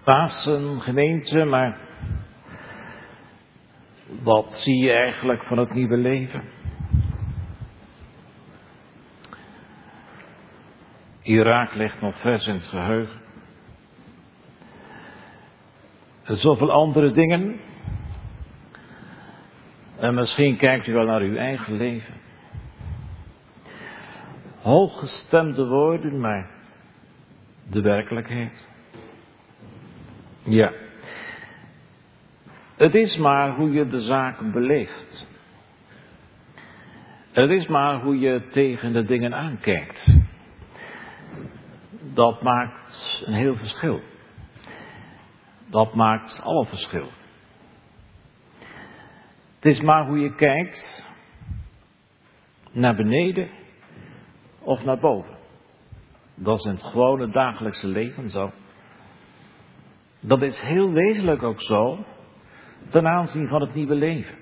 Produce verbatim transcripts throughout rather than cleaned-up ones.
Pasen, gemeente, maar wat zie je eigenlijk van het nieuwe leven? Irak ligt nog vers in het geheugen. En zoveel andere dingen. En misschien kijkt u wel naar uw eigen leven. Hooggestemde woorden, maar de werkelijkheid. Ja. Het is maar hoe je de zaak beleeft. Het is maar hoe je tegen de dingen aankijkt. Dat maakt een heel verschil. Dat maakt alle verschil. Het is maar hoe je kijkt naar beneden of naar boven. Dat is in het gewone dagelijkse leven zo. Dat is heel wezenlijk ook zo ten aanzien van het nieuwe leven.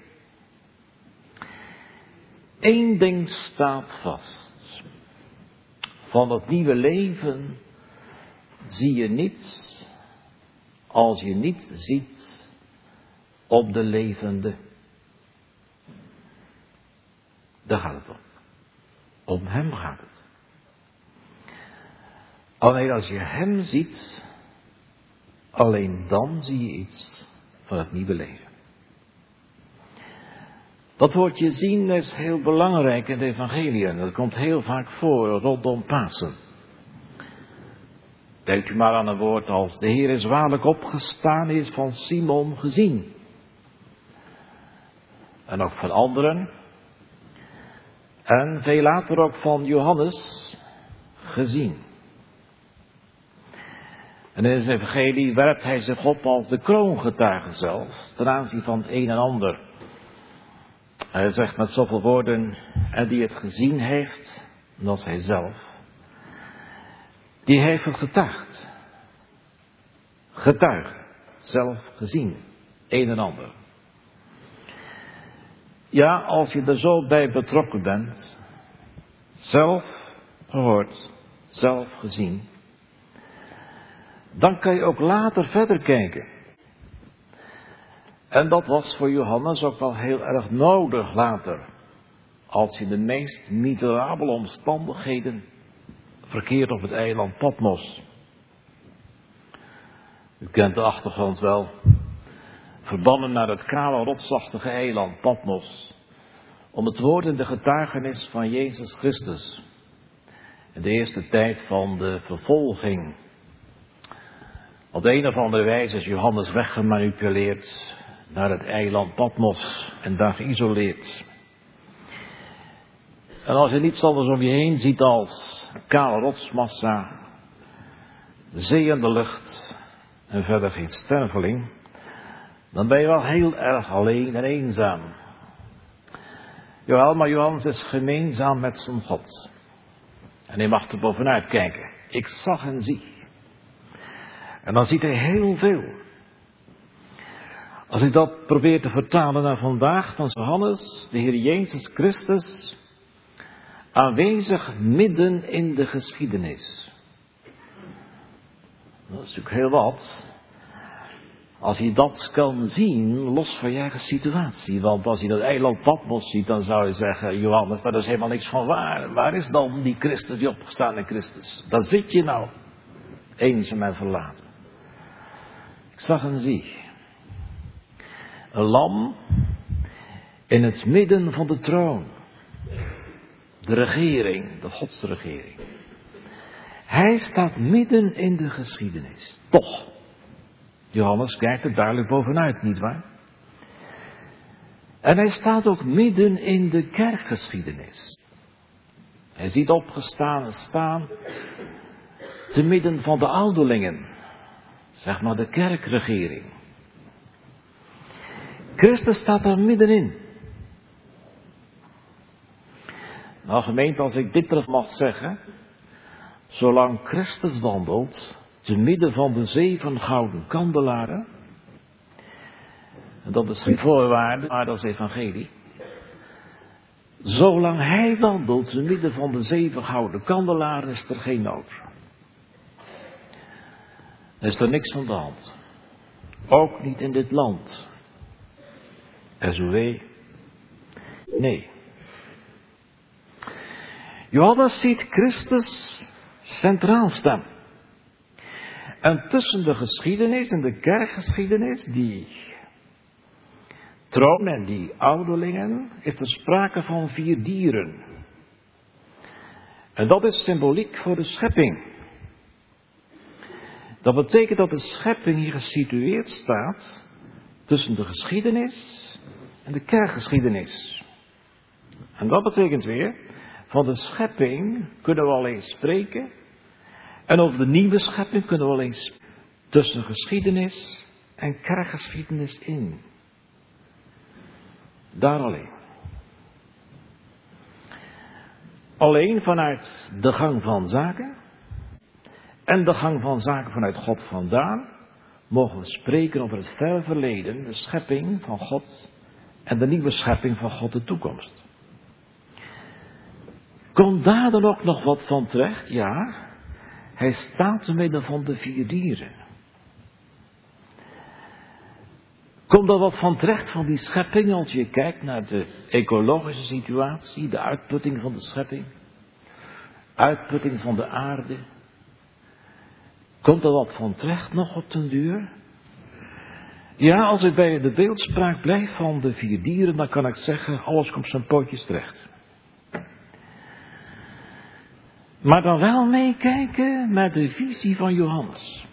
Eén ding staat vast. Van het nieuwe leven zie je niets als je niet ziet op de levende. Daar gaat het om. Om hem gaat het. Alleen als je hem ziet, alleen dan zie je iets van het nieuwe leven. Dat woordje zien is heel belangrijk in de evangeliën. Dat komt heel vaak voor rondom Pasen. Denkt u maar aan een woord als de Heer is waarlijk opgestaan, is van Simon gezien. En ook van anderen. En veel later ook van Johannes gezien. En in het evangelie werpt hij zich op als de kroongetuige zelfs, ten aanzien van het een en ander. Hij zegt met zoveel woorden, en die het gezien heeft, dat is hij zelf, die heeft het getuigd. Getuige, zelf gezien, een en ander. Ja, als je er zo bij betrokken bent, zelf gehoord, zelf gezien, dan kan je ook later verder kijken. En dat was voor Johannes ook wel heel erg nodig later. Als je de meest miserabele omstandigheden verkeert op het eiland Patmos. U kent de achtergrond wel. Verbannen naar het kale rotsachtige eiland Patmos. Om het woord en de getuigenis van Jezus Christus. In de eerste tijd van de vervolging. Op de een of andere wijze is Johannes weggemanipuleerd naar het eiland Patmos en daar geïsoleerd. En als je niets anders om je heen ziet als kale rotsmassa, de zee en de lucht en verder geen sterveling, dan ben je wel heel erg alleen en eenzaam. Jawel, maar Johannes is gemeenzaam met zijn God. En hij mag er bovenuit kijken. Ik zag en zie. En dan ziet hij heel veel. Als ik dat probeer te vertalen naar vandaag, dan is Johannes, de Heer Jezus Christus, aanwezig midden in de geschiedenis. Dat is natuurlijk heel wat. Als je dat kan zien, los van je eigen situatie. Want als je dat eiland Patmos ziet, dan zou je zeggen, Johannes, maar daar is helemaal niks van waar. Waar is dan die Christus, die opgestaane Christus? Daar zit je nou, eenzaam en verlaten. Ik zag en zie. Een lam in het midden van de troon. De regering, de godsregering. Hij staat midden in de geschiedenis. Toch. Johannes kijkt er duidelijk bovenuit, nietwaar? En hij staat ook midden in de kerkgeschiedenis. Hij ziet opgestaan staan te midden van de ouderlingen. Zeg maar de kerkregering. Christus staat daar middenin. Nou gemeente, als ik dit terug mag zeggen. Zolang Christus wandelt te midden van de zeven gouden kandelaren. En dat is geen voorwaarde, maar dat is evangelie. Zolang hij wandelt te midden van de zeven gouden kandelaren is er geen nood. Er is er niks aan de hand. Ook niet in dit land. S O W. Nee. Johannes ziet Christus centraal staan. En tussen de geschiedenis en de kerkgeschiedenis, die troon en die ouderlingen, is er sprake van vier dieren. En dat is symboliek voor de schepping. Dat betekent dat de schepping hier gesitueerd staat tussen de geschiedenis en de kerkgeschiedenis. En dat betekent weer, van de schepping kunnen we alleen spreken. En over de nieuwe schepping kunnen we alleen spreken. Tussen geschiedenis en kerkgeschiedenis in. Daar alleen. Alleen vanuit de gang van zaken. En de gang van zaken vanuit God vandaan. Mogen we spreken over het verre verleden. De schepping van God. En de nieuwe schepping van God, de toekomst. Komt daar dan ook nog wat van terecht? Ja, hij staat te midden van de vier dieren. Komt er wat van terecht van die schepping als je kijkt naar de ecologische situatie, de uitputting van de schepping, uitputting van de aarde? Komt er wat van terecht nog op den duur? Ja, als ik bij de beeldspraak blijf van de vier dieren, dan kan ik zeggen, alles komt zijn pootjes terecht. Maar dan wel meekijken met de visie van Johannes.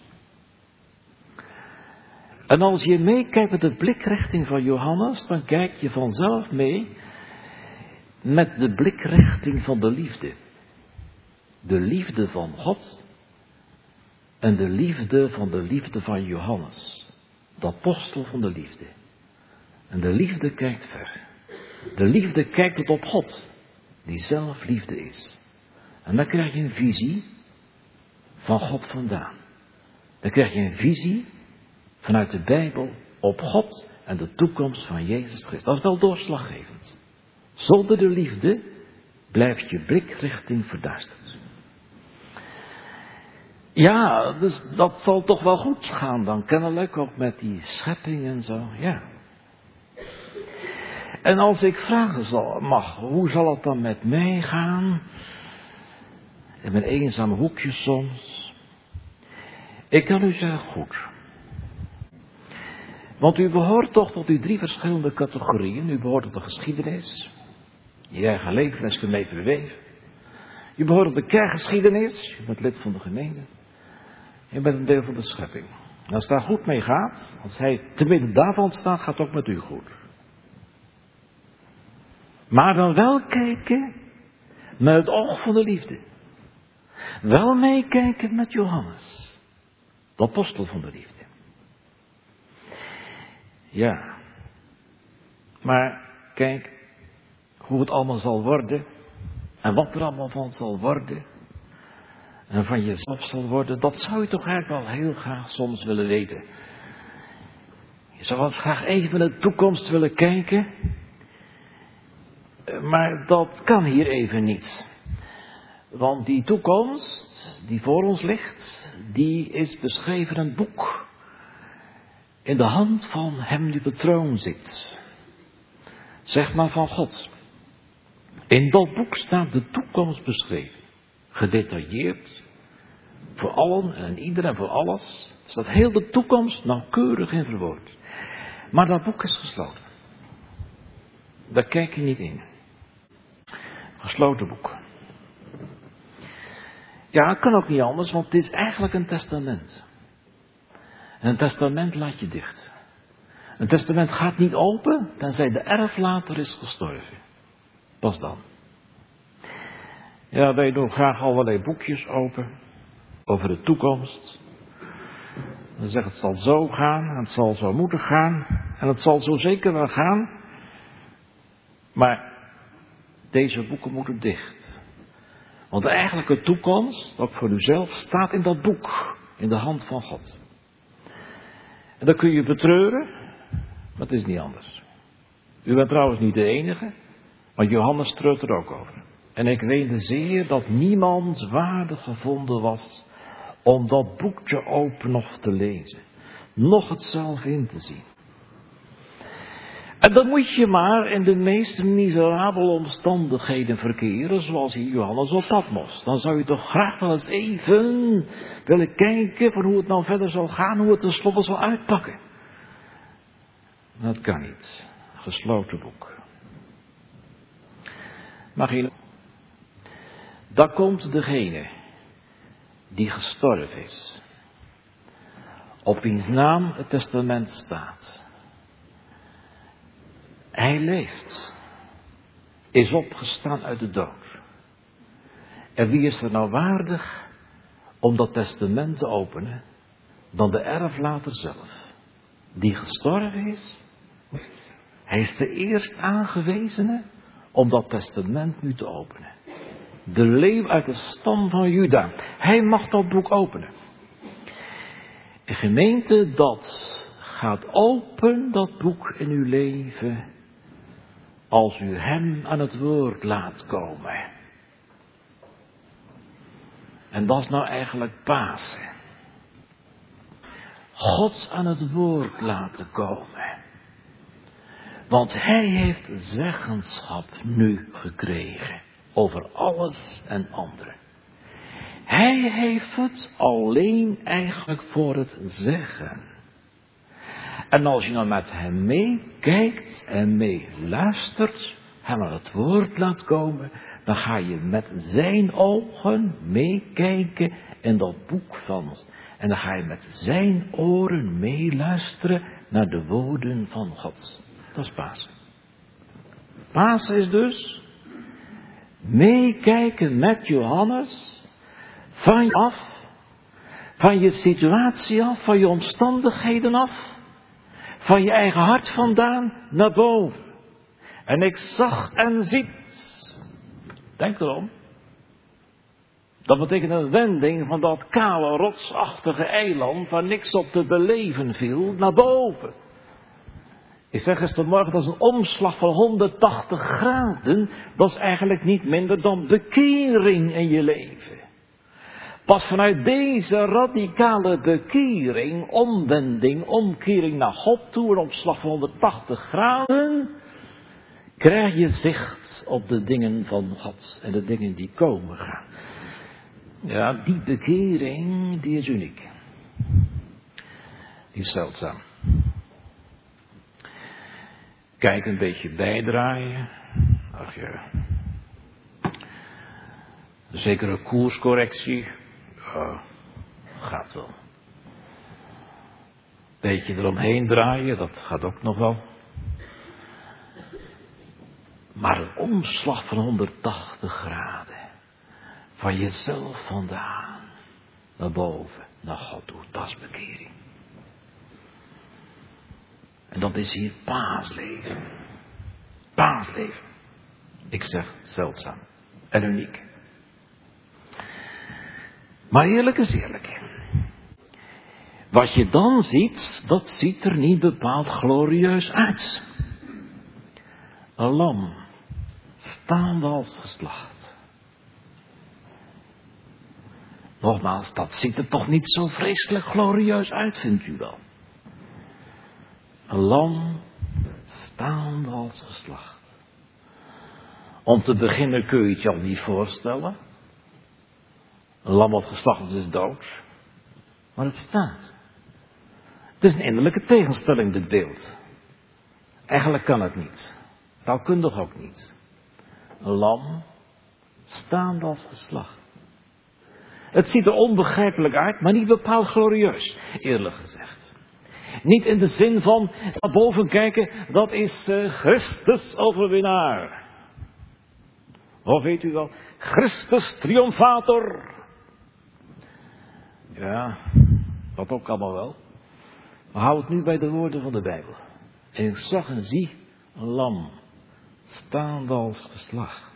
En als je meekijkt met de blikrichting van Johannes, dan kijk je vanzelf mee met de blikrichting van de liefde. De liefde van God en de liefde van de liefde van Johannes. De apostel van de liefde. En de liefde kijkt ver. De liefde kijkt tot op God, die zelf liefde is. En dan krijg je een visie van God vandaan. Dan krijg je een visie vanuit de Bijbel op God en de toekomst van Jezus Christus. Dat is wel doorslaggevend. Zonder de liefde blijft je blikrichting verduisterd. Ja, dus dat zal toch wel goed gaan dan, kennelijk, ook met die schepping en zo, ja. En als ik vragen zal, mag, hoe zal het dan met mij gaan? In mijn eenzame hoekje soms. Ik kan u zeggen, goed. Want u behoort toch tot die drie verschillende categorieën. U behoort tot de geschiedenis. Je eigen leven is ermee verweven. Je behoort tot de kerkgeschiedenis. Je bent lid van de gemeente. Je bent een deel van de schepping. En als het daar goed mee gaat, als hij te midden daarvan staat, gaat het ook met u goed. Maar dan wel kijken met het oog van de liefde. Wel meekijken met Johannes, de apostel van de liefde. Ja, maar kijk hoe het allemaal zal worden en wat er allemaal van zal worden en van jezelf zal worden, dat zou je toch eigenlijk wel heel graag soms willen weten. Je zou wel eens graag even naar de toekomst willen kijken, maar dat kan hier even niet. Want die toekomst die voor ons ligt, die is beschreven in een boek. In de hand van hem die op de troon zit. Zeg maar van God. In dat boek staat de toekomst beschreven. Gedetailleerd. Voor allen en ieder en voor alles. Staat heel de toekomst nauwkeurig in verwoord. Maar dat boek is gesloten. Daar kijk je niet in. Gesloten boek. Ja, het kan ook niet anders, want het is eigenlijk een testament. En een testament laat je dicht. Een testament gaat niet open, tenzij de erflater is gestorven. Pas dan. Ja, wij doen graag allerlei boekjes open. Over de toekomst. Dan zeggen het zal zo gaan, en het zal zo moeten gaan. En het zal zo zeker wel gaan. Maar deze boeken moeten dicht. Want de eigenlijke toekomst, ook voor uzelf, staat in dat boek. In de hand van God. En dan kun je betreuren, maar het is niet anders. U bent trouwens niet de enige, want Johannes treurt er ook over. En ik weende zeer dat niemand waardig gevonden was om dat boek te openen of te lezen. Nog het zelf in te zien. En dan moet je maar in de meest miserabele omstandigheden verkeren, zoals hier Johannes op Patmos. Dan zou je toch graag wel eens even willen kijken van hoe het nou verder zal gaan, hoe het tenslotte zal uitpakken. Dat kan niet. Gesloten boek. Maar geen... Daar komt degene die gestorven is, op wiens naam het testament staat. Hij leeft, is opgestaan uit de dood. En wie is er nou waardig om dat testament te openen dan de erflater zelf, die gestorven is? Hij is de eerst aangewezene om dat testament nu te openen. De leeuw uit de stam van Juda. Hij mag dat boek openen. De gemeente, dat gaat open, dat boek in uw leven, als u hem aan het woord laat komen. En dat is nou eigenlijk Pasen. God aan het woord laten komen. Want hij heeft zeggenschap nu gekregen over alles en anderen. Hij heeft het alleen eigenlijk voor het zeggen. En als je nou met hem meekijkt en meeluistert, hem aan het woord laat komen, dan ga je met zijn ogen meekijken in dat boek van. En dan ga je met zijn oren meeluisteren naar de woorden van God. Dat is Pasen. Pasen is dus meekijken met Johannes van je af, van je situatie af, van je omstandigheden af, van je eigen hart vandaan naar boven. En ik zag en ziet. Denk erom. Dat betekent een wending van dat kale, rotsachtige eiland waar niks op te beleven viel, naar boven. Ik zeg gistermorgen, dat is een omslag van honderdtachtig graden. Dat is eigenlijk niet minder dan bekering in je leven. Pas vanuit deze radicale bekering, omwending, omkering naar God toe, een omslag van honderdtachtig graden, krijg je zicht op de dingen van God en de dingen die komen gaan. Ja, die bekering, die is uniek. Die is zeldzaam. Kijk, een beetje bijdraaien. Ach ja. Een zekere koerscorrectie. Ja, gaat wel. Beetje eromheen draaien, dat gaat ook nog wel. Maar een omslag van honderdtachtig graden. Van jezelf vandaan. Naar boven, naar God toe. Dat is bekering. En dat is hier paasleven. Paasleven. Ik zeg zeldzaam. En uniek. Maar eerlijk is eerlijk. Wat je dan ziet, dat ziet er niet bepaald glorieus uit. Een lam. Staande als geslacht. Nogmaals, dat ziet er toch niet zo vreselijk glorieus uit, vindt u wel. Een lam staande als geslacht. Om te beginnen kun je het je al niet voorstellen. Een lam of geslacht is dood. Maar het staat. Het is een innerlijke tegenstelling, dit beeld. Eigenlijk kan het niet. Taalkundig ook niet. Een lam staande als geslacht. Het ziet er onbegrijpelijk uit, maar niet bepaald glorieus, eerlijk gezegd. Niet in de zin van naar boven kijken, dat is uh, Christus overwinnaar. Of weet u wel, Christus triomfator. Ja, dat ook allemaal wel. Maar hou het nu bij de woorden van de Bijbel. En ik zag en zie een lam, staande als geslacht.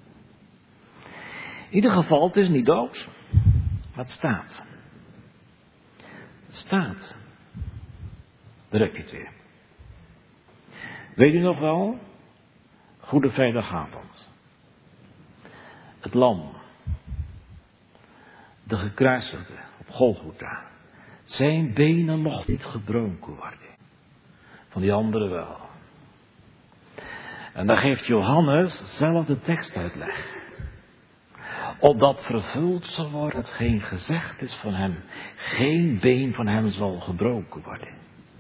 In ieder geval, het is niet dood, maar het staat. Het staat. Daar heb je het weer. Weet u nog wel? Goede vrijdagavond. Het lam. De gekruisigde op Golgotha. Zijn benen mochten niet gebroken worden. Van die anderen wel. En dan geeft Johannes zelf de tekstuitleg. Opdat vervuld zal worden hetgeen gezegd is van hem. Geen been van hem zal gebroken worden.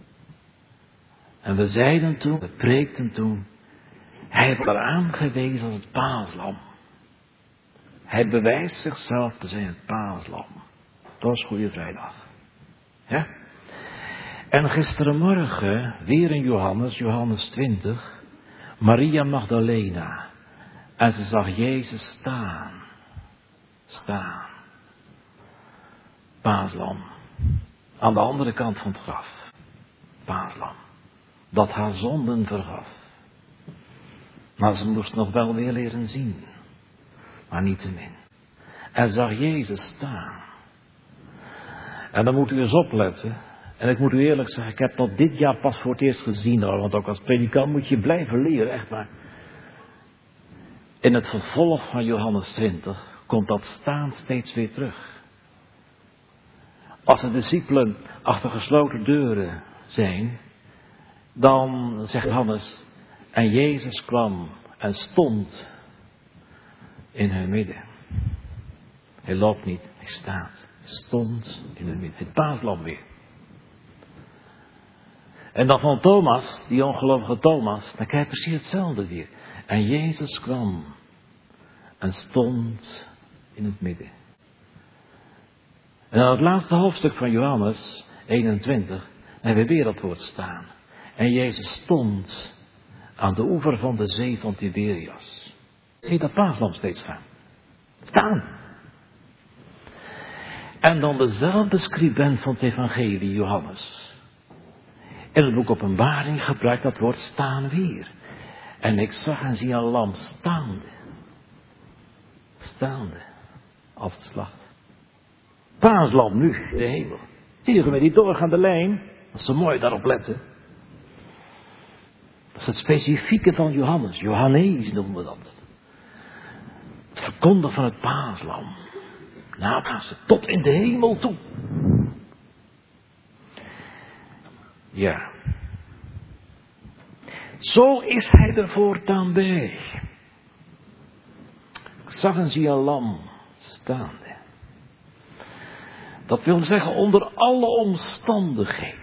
En we zeiden toen, we preekten toen. Hij wordt er aangewezen als het paaslam. Hij bewijst zichzelf te zijn het paaslam. Dat is Goede Vrijdag. Ja? En gisterenmorgen, weer in Johannes, Johannes twintig, Maria Magdalena. En ze zag Jezus staan. Staan. Paaslam. Aan de andere kant van het graf. Paaslam. Dat haar zonden vergaf. Maar ze moest nog wel weer leren zien. Maar niettemin. En zag Jezus staan. En dan moet u eens opletten. En ik moet u eerlijk zeggen, ik heb dat dit jaar pas voor het eerst gezien hoor. Want ook als predikant moet je blijven leren, echt waar. In het vervolg van Johannes twintig komt dat staan steeds weer terug. Als de discipelen achter gesloten deuren zijn, dan zegt Johannes, en Jezus kwam en stond in hun midden. Hij loopt niet, hij staat, stond in hun midden. Het paaslam weer. En dan van Thomas, die ongelovige Thomas, dan krijg je precies hetzelfde weer. En Jezus kwam en stond in het midden. En dan het laatste hoofdstuk van Johannes eenentwintig, hebben we weer dat woord staan. En Jezus stond aan de oever van de zee van Tiberias. Zie je dat paaslam steeds staan? Staan. En dan dezelfde scribent van het evangelie, Johannes. In het boek Openbaring gebruikt dat woord staan weer. En ik zag en zie een lam staande. Staande. Als geslacht. Paaslam nu, de hemel. Zie je met die doorgaande lijn? Dat is zo mooi daarop letten. Dat is het specifieke van Johannes. Johannes noemen we dat. Het verkondigen van het paaslam. Na Pasen tot in de hemel toe. Ja. Zo is hij er voortaan bij. Ik zag en zie een lam staande. Dat wil zeggen onder alle omstandigheden.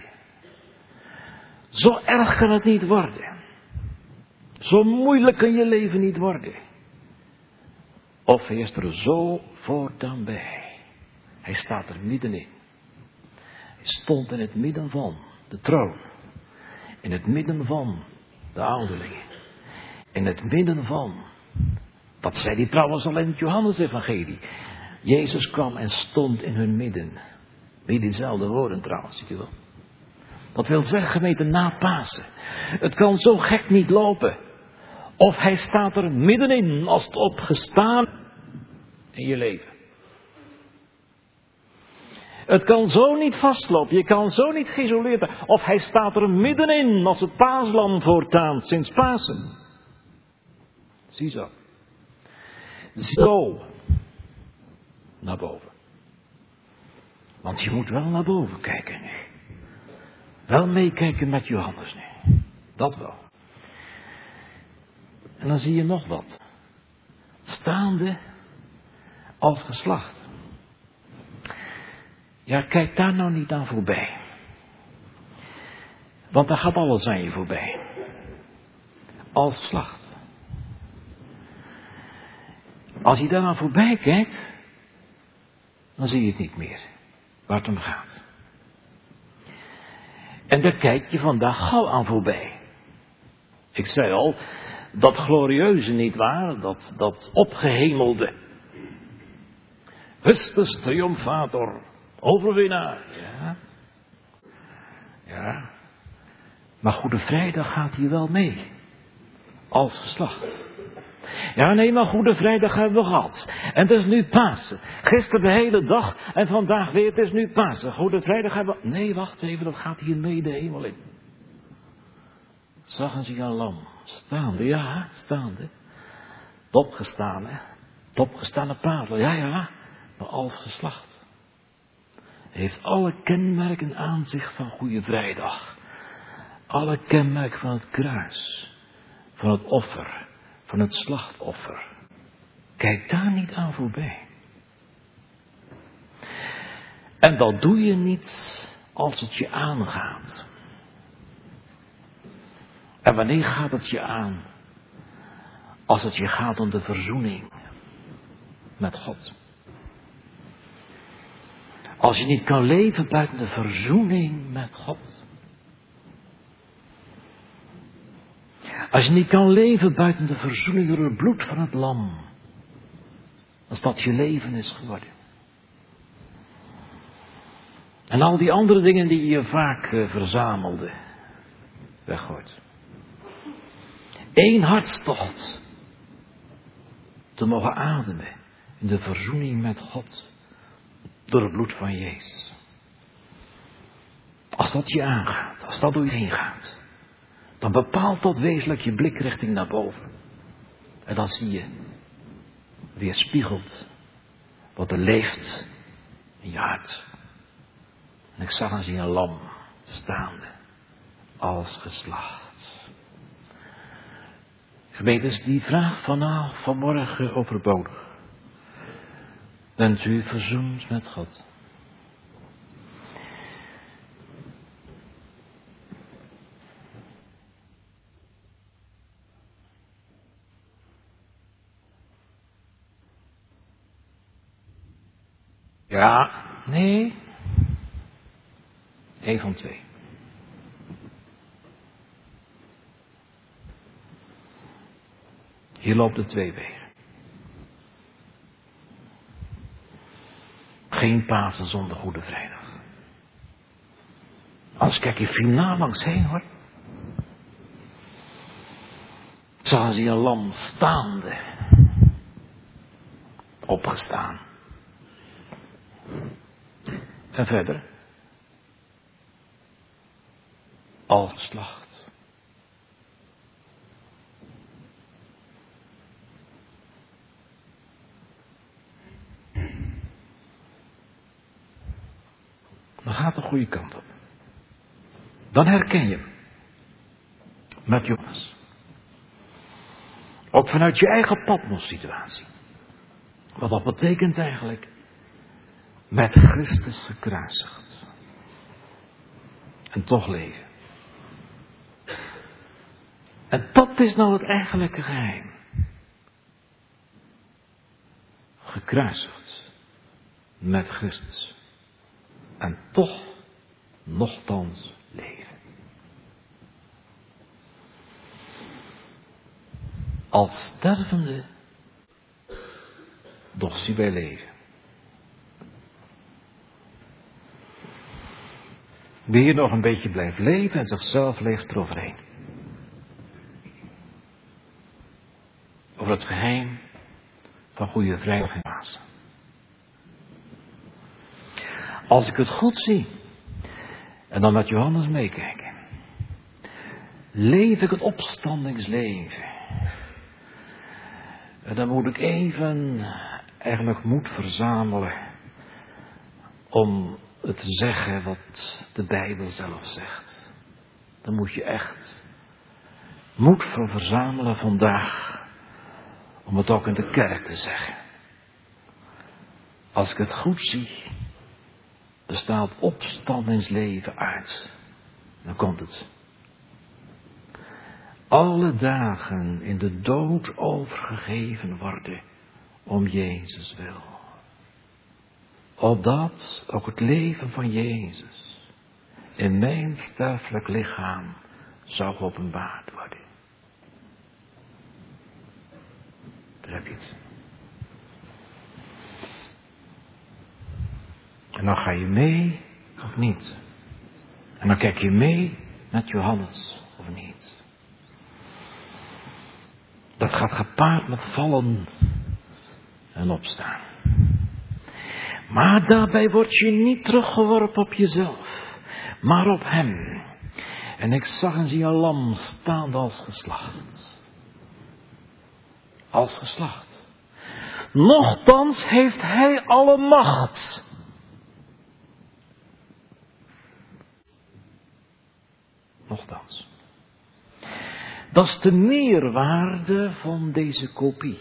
Zo erg kan het niet worden. Zo moeilijk kan je leven niet worden. Of hij is er zo voortaan bij. Hij staat er middenin. Hij stond in het midden van de troon. In het midden van de ouderlingen. In het midden van. Dat zei hij trouwens al in het Johannes-evangelie. Jezus kwam en stond in hun midden. Weer diezelfde woorden trouwens, ziet u wel. Dat wil zeggen, gemeente, na Pasen. Het kan zo gek niet lopen. Of hij staat er middenin als het opgestaan in je leven. Het kan zo niet vastlopen. Je kan zo niet geïsoleerd worden. Of hij staat er middenin als het paaslam voortaan sinds Pasen. Ziezo. Zo. Naar boven. Want je moet wel naar boven kijken nu. Wel meekijken met Johannes nu. Dat wel. En dan zie je nog wat. Staande als geslacht. Ja, kijk daar nou niet aan voorbij. Want daar gaat alles aan je voorbij. Als geslacht. Als je daar aan voorbij kijkt, dan zie je het niet meer. Waar het om gaat. En daar kijk je vandaag gauw aan voorbij. Ik zei al, dat glorieuze niet waar, dat, dat opgehemelde. Christus triomfator, overwinnaar. Ja. Ja. Maar Goede Vrijdag gaat hier wel mee. Als geslacht. Ja, nee, maar Goede Vrijdag hebben we gehad. En het is nu Pasen. Gisteren de hele dag en vandaag weer, het is nu Pasen. Goede Vrijdag hebben we... Nee, wacht even, dat gaat hier mee de hemel in. Zag ze een lam. Staande, ja, staande. Topgestaan, hè. Topgestaande Pasen, ja, ja. Maar als geslacht. heeft alle kenmerken aan zich van Goede Vrijdag. Alle kenmerken van het kruis, van het offer, van het slachtoffer. Kijk daar niet aan voorbij. En dat doe je niet als het je aangaat. En wanneer gaat het je aan? Als het je gaat om de verzoening met God. Als je niet kan leven buiten de verzoening met God. Als je niet kan leven buiten de verzoening door het bloed van het lam. Als dat je leven is geworden. En al die andere dingen die je vaak uh, verzamelde. Weggooit. Eén hartstocht. Te mogen ademen in de verzoening met God. Door het bloed van Jezus. Als dat je aangaat. Als dat door je heen gaat. Dan bepaalt dat wezenlijk je blikrichting naar boven. En dan zie je. Weerspiegelt. Wat er leeft in je hart. En ik zag en zie een lam staande. Als geslacht. Gemeente, is die vraag vanavond, vanmorgen overbodig. Bent u verzoend met God? Ja, nee. Eén van twee. Hier loopt de twee wegen. Geen Pasen zonder Goede Vrijdag. Anders kijk je finaal langs heen hoor. Zagen ze een lam staande. Opgestaan. En verder. Al geslacht. Dan gaat de goede kant op. Dan herken je hem. Met Johannes. Ook vanuit je eigen Patmos-situatie. Wat dat betekent eigenlijk. Met Christus gekruisigd. En toch leven. En dat is nou het eigenlijke geheim. Gekruisigd. Met Christus. En toch nochtans leven. Als stervende, doch zie wij leven. Wie hier nog een beetje blijft leven en zichzelf leeft eroverheen. Over het geheim van Goede Vrijdag en Pasen. Als ik het goed zie, en dan met Johannes meekijken, leef ik het opstandingsleven. En dan moet ik even eigenlijk moed verzamelen om het te zeggen wat de Bijbel zelf zegt. Dan moet je echt moed voor verzamelen vandaag om het ook in de kerk te zeggen. Als ik het goed zie, bestaat opstandingsleven uit. Dan komt het. Alle dagen in de dood overgegeven worden om Jezus wil. Opdat ook het leven van Jezus in mijn sterfelijk lichaam zou geopenbaard worden. Daar heb je het. En dan ga je mee of niet. En dan kijk je mee met Johannes of niet. Dat gaat gepaard met vallen en opstaan. Maar daarbij word je niet teruggeworpen op jezelf, maar op hem. En ik zag en zie een lam staande als geslacht. Als geslacht. Nochtans heeft hij alle macht. nochtans. Dat is de meerwaarde van deze kopie.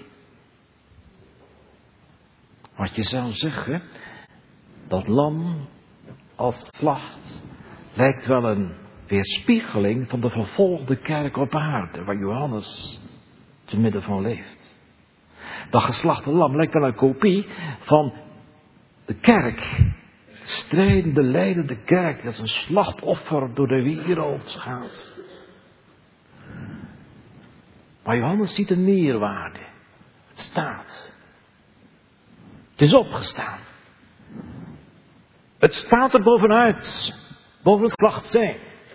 Wat je zou zeggen, dat lam als slacht lijkt wel een weerspiegeling van de vervolgde kerk op aarde, waar Johannes te midden van leeft. Dat geslachte lam lijkt wel een kopie van de kerk. De strijdende, lijdende kerk, dat een slachtoffer door de wereld gaat. Maar Johannes ziet een meerwaarde. Het staat. Het is opgestaan. Het staat er bovenuit. Boven het slacht zijn.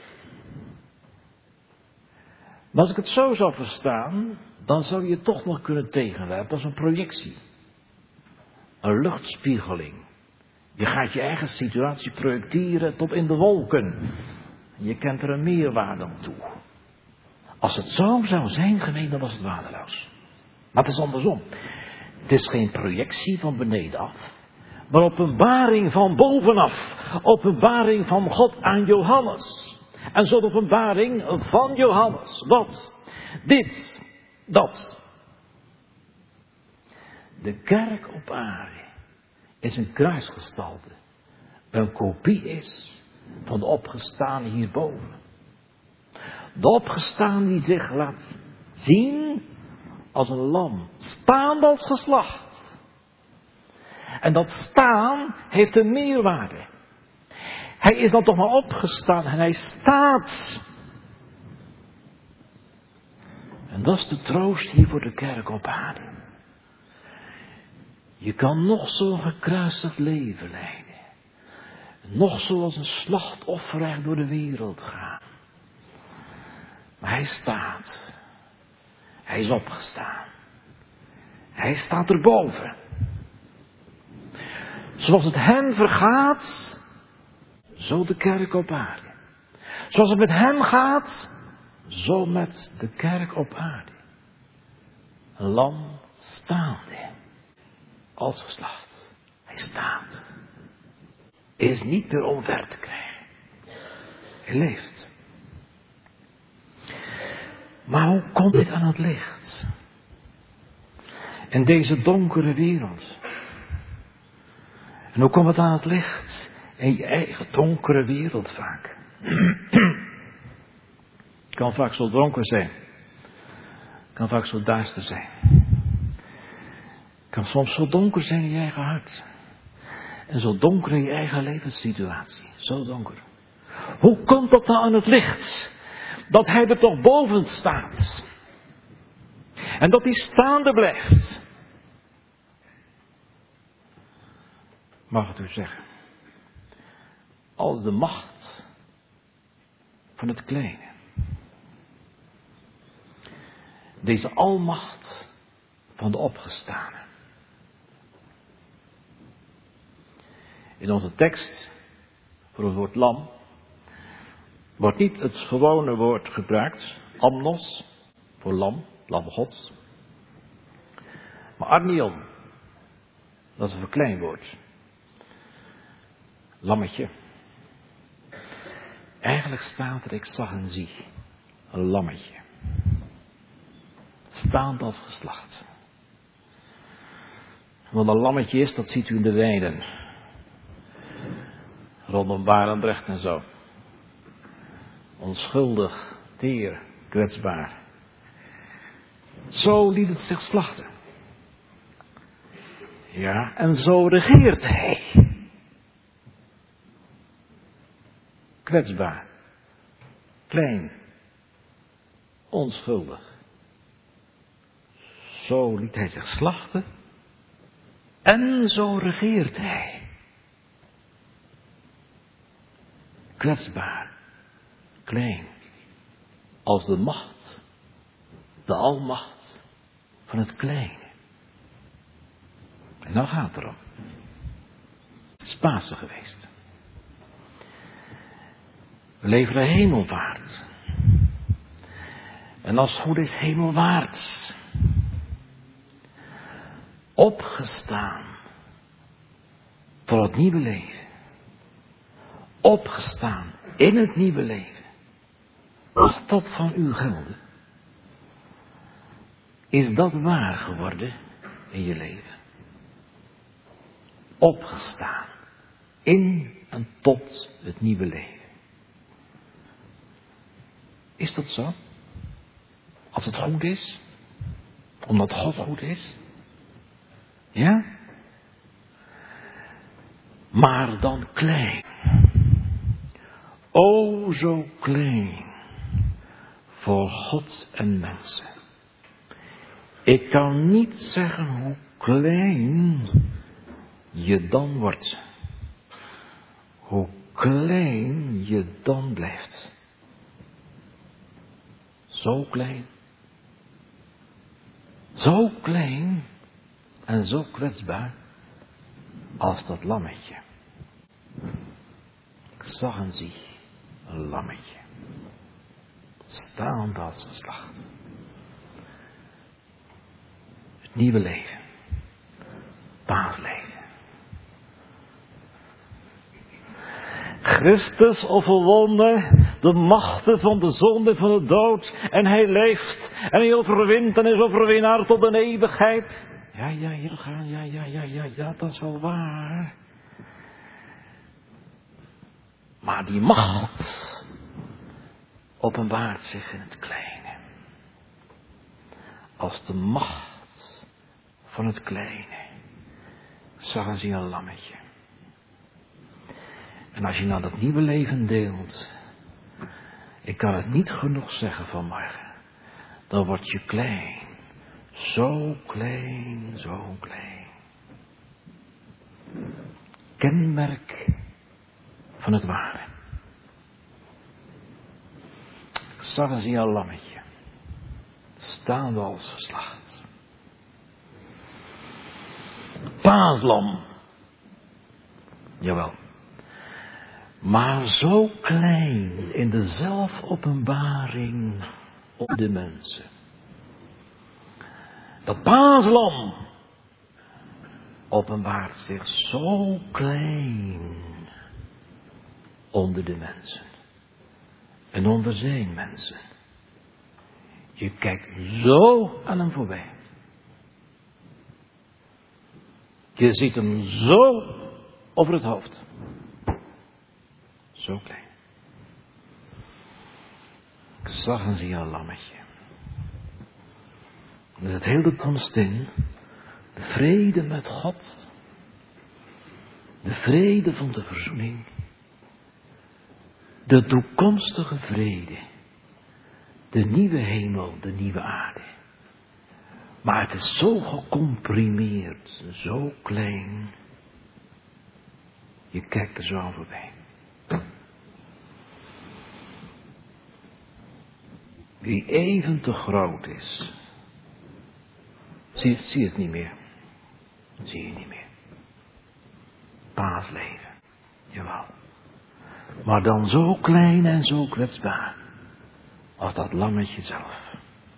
Maar als ik het zo zou verstaan, dan zou je het toch nog kunnen tegenwerpen als een projectie. Een luchtspiegeling. Je gaat je eigen situatie projecteren tot in de wolken. Je kent er een meerwaarde aan toe. Als het zo zou zijn geweest, dan was het waardeloos. Maar het is andersom. Het is geen projectie van beneden af, maar openbaring van bovenaf. Openbaring van God aan Johannes. En zo'n openbaring van Johannes. Wat? Dit. Dat. De kerk op aarde is een kruisgestalte. Een kopie is van de opgestaan hierboven. De opgestaan die zich laat zien als een lam. Staand als geslacht. En dat staan heeft een meerwaarde. Hij is dan toch maar opgestaan en hij staat. En dat is de troost hier voor de kerk op aarde. Je kan nog zo'n gekruisigd leven leiden. Nog zoals een slachtoffer echt door de wereld gaan. Maar hij staat. Hij is opgestaan. Hij staat erboven. Zoals het hem vergaat, zo de kerk op aarde. Zoals het met hem gaat, zo met de kerk op aarde. Een lam staande. Als geslacht. Hij staat. Is niet meer omver te krijgen. Hij leeft. Maar hoe komt dit aan het licht? In deze donkere wereld. En hoe komt het aan het licht? In je eigen donkere wereld vaak. Het kan vaak zo donker zijn. Het kan vaak zo duister zijn. Het kan soms zo donker zijn in je eigen hart. En zo donker in je eigen levenssituatie. Zo donker. Hoe komt dat nou aan het licht? Dat hij er toch boven staat. En dat hij staande blijft. Mag het u zeggen. Als de macht van het kleine. Deze almacht van de opgestane. In onze tekst, voor het woord lam, wordt niet het gewone woord gebruikt, amnos, voor lam, lam gods. Maar arnion, dat is een verkleinwoord. Lammetje. Eigenlijk staat er, ik zag en zie, een lammetje. Staand als geslacht. Wat een lammetje is, dat ziet u in de weiden. Rondom Barendrecht en zo. Onschuldig, teer, kwetsbaar. Zo liet het zich slachten. Ja, en zo regeert hij. Kwetsbaar. Klein. Onschuldig. Zo liet hij zich slachten. En zo regeert hij. Kwetsbaar. Klein. Als de macht. De almacht van het kleine. En nou gaat het erom. Het is Pasen geweest. We leveren hemelvaart. En als het goed is hemelwaarts. Opgestaan. Tot het nieuwe leven. Opgestaan in het nieuwe leven. Mag dat van u gelden? Is dat waar geworden in je leven? Opgestaan in en tot het nieuwe leven. Is dat zo? Als het goed is? Omdat God goed is? Ja? Maar dan klein. O, zo klein. Voor God en mensen. Ik kan niet zeggen hoe klein je dan wordt. Hoe klein je dan blijft. Zo klein. Zo klein en zo kwetsbaar als dat lammetje. Ik zag en zie een lammetje. Staande als geslacht. Het nieuwe leven. Paasleven. Christus overwonnen de machten van de zonde van de dood. En hij leeft. En hij overwint en is overwinnaar tot een eeuwigheid. Ja, ja, heel gaan. Ja, ja, ja, ja, ja, dat is wel waar. Maar die macht openbaart zich in het kleine. Als de macht van het kleine. Zagen ze een lammetje. En als je nou dat nieuwe leven deelt. Ik kan het niet genoeg zeggen vanmorgen. Dan word je klein. Zo klein, zo klein. Kenmerk van het ware. Ik zag eens een lammetje. Staande als geslacht. Paaslam. Jawel. Maar zo klein in de zelfopenbaring op de mensen. Dat paaslam openbaart zich zo klein onder de mensen. En onder zijn mensen. Je kijkt zo aan hem voorbij. Je ziet hem zo over het hoofd. Zo klein. Ik zag en zie een lammetje. En het hele komst in. De vrede met God. De vrede van de verzoening. De toekomstige vrede. De nieuwe hemel, de nieuwe aarde. Maar het is zo gecomprimeerd. Zo klein. Je kijkt er zo aan voorbij. Wie even te groot is. Zie, zie het niet meer. Zie je niet meer. Paasleven. Jawel. Maar dan zo klein en zo kwetsbaar. Als dat lammetje zelf.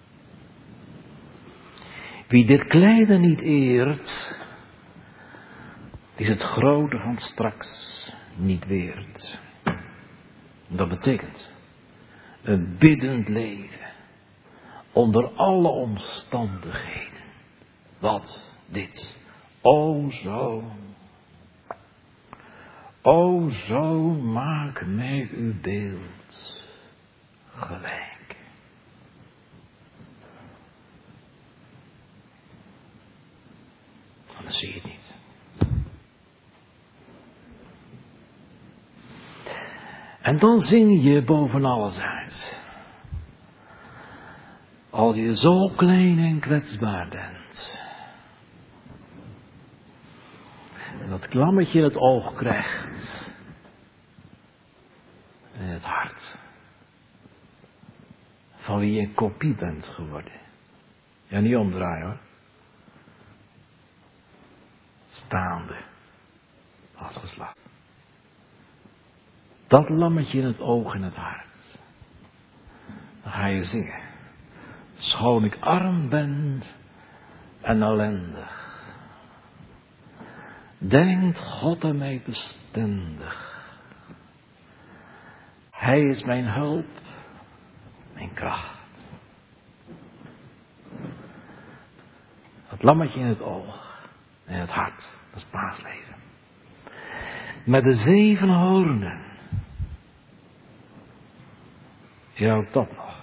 Wie dit kleine niet eert. Is het grote van straks niet weerd. Dat betekent. Een biddend leven. Onder alle omstandigheden. Wat dit. O zoon. O zoon, maak mij uw beeld gelijk. Dan zie je het niet. En dan zing je boven alles uit. Als je zo klein en kwetsbaar bent. En dat lammetje in het oog krijgt. In het hart. Van wie je een kopie bent geworden. Ja, niet omdraaien hoor. Staande. Als geslacht. Dat lammetje in het oog en het hart. Dan ga je zingen. Schoon ik arm ben en ellendig. Denkt God aan mij bestendig. Hij is mijn hulp in kracht. Het lammetje in het oog, in het hart, dat is paasleven. Met de zeven hoornen. Ja, ook dat nog.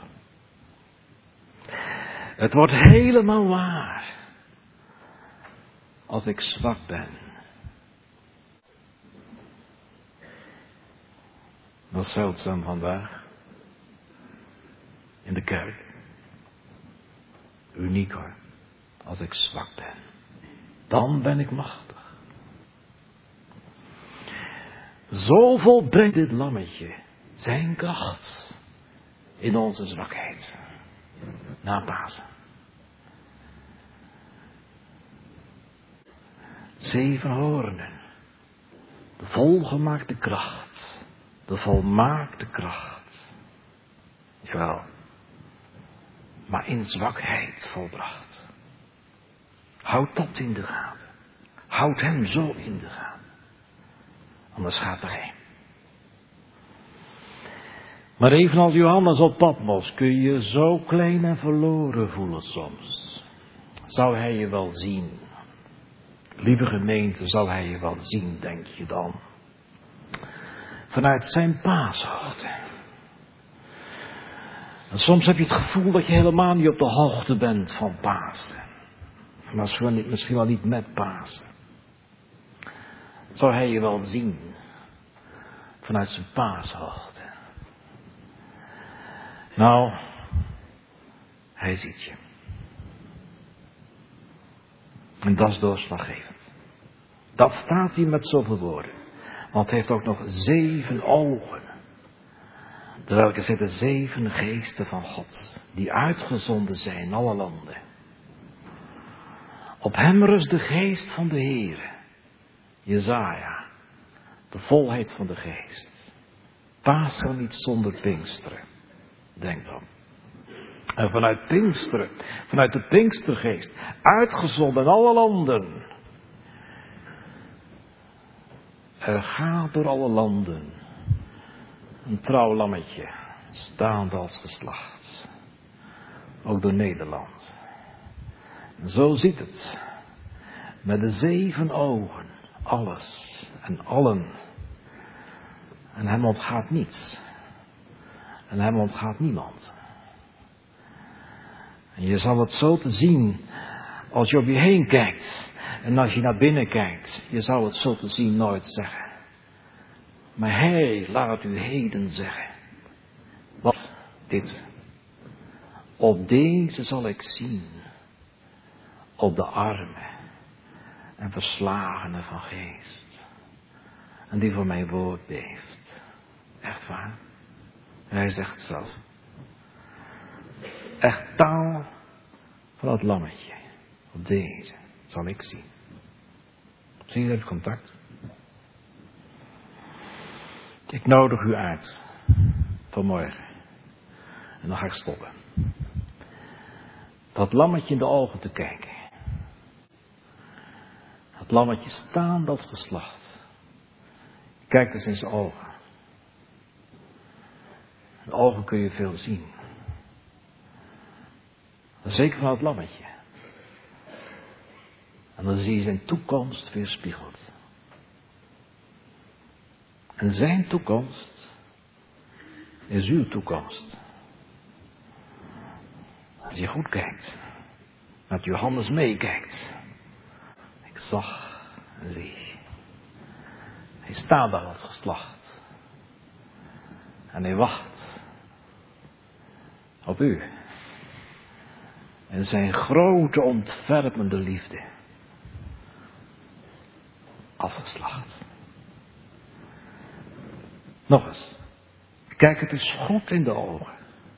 Het wordt helemaal waar. Als ik zwak ben. Dat is zeldzaam vandaag. In de kerk. Uniek hoor. Als ik zwak ben. Dan ben ik machtig. Zo volbrengt dit lammetje zijn kracht in onze zwakheid. Na Pasen. Zeven hoornen. De volgemaakte kracht. De volmaakte kracht. Jawel. Maar in zwakheid volbracht. Houd dat in de gaten. Houd hem zo in de gaten. Anders gaat er heen. Maar evenals Johannes op Patmos kun je je zo klein en verloren voelen soms. Zou hij je wel zien? Lieve gemeente, zal hij je wel zien, denk je dan? Vanuit zijn paashoogte. En soms heb je het gevoel dat je helemaal niet op de hoogte bent van Pasen. Maar misschien wel niet met Pasen. Zou hij je wel zien? Vanuit zijn paashoogte. Nou, hij ziet je. En dat is doorslaggevend. Dat staat hier met zoveel woorden. Want hij heeft ook nog zeven ogen. Terwijl er zitten zeven geesten van God. Die uitgezonden zijn in alle landen. Op hem rust de geest van de Heere. Jezaja. De volheid van de geest. Pasen niet zonder Pinksteren. Denk dan. En vanuit Pinksteren, vanuit de Pinkstergeest, uitgezonden in alle landen. Er gaat door alle landen een trouw lammetje, staande als geslacht. Ook door Nederland. En zo ziet het. Met de zeven ogen, alles en allen. En hem ontgaat niets. En hem ontgaat niemand. En je zal het zo te zien, als je op je heen kijkt, en als je naar binnen kijkt, je zou het zo te zien nooit zeggen. Maar hij laat u heden zeggen. Wat? Dit. Op deze zal ik zien. Op de armen en verslagenen van geest. En die voor mijn woord beeft. Echt waar. Hij zegt zelf. Echt taal van het lammetje. Op deze zal ik zien. Zie je dat contact? Ik nodig u uit. Vanmorgen. En dan ga ik stoppen. Dat lammetje in de ogen te kijken. Dat lammetje staand als geslacht. Kijk eens in zijn ogen. In de ogen kun je veel zien. Zeker van het lammetje. En dan zie je zijn toekomst weerspiegeld. En zijn toekomst is uw toekomst. Als je goed kijkt. Dat Johannes meekijkt. Ik zag en zie. Hij staat daar als geslacht. En hij wacht. Op u. En zijn grote ontfermende liefde. Afgeslacht. Nog eens. Kijk het eens goed in de ogen.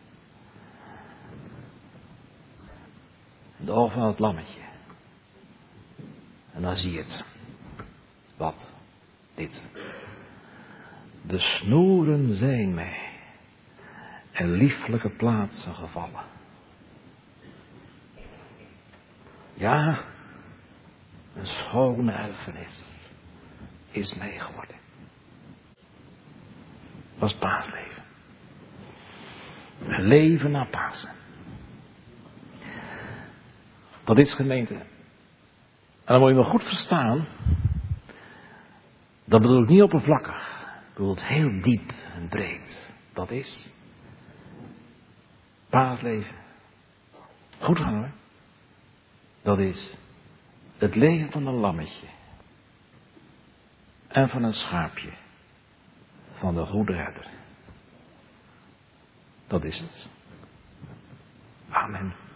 In de ogen van het lammetje. En dan zie je het. Wat? Dit. De snoeren zijn mij. En lieflijke plaatsen gevallen. Ja, een schone erfenis is mij geworden. Dat is paasleven. Leven na Pasen. Dat is gemeente. En dan moet je me goed verstaan. Dat bedoel ik niet oppervlakkig. Ik bedoel het heel diep en breed. Dat is paasleven. Goed gaan hoor. Dat is het leven van een lammetje. En van een schaapje. Van de goede herder. Dat is het. Amen.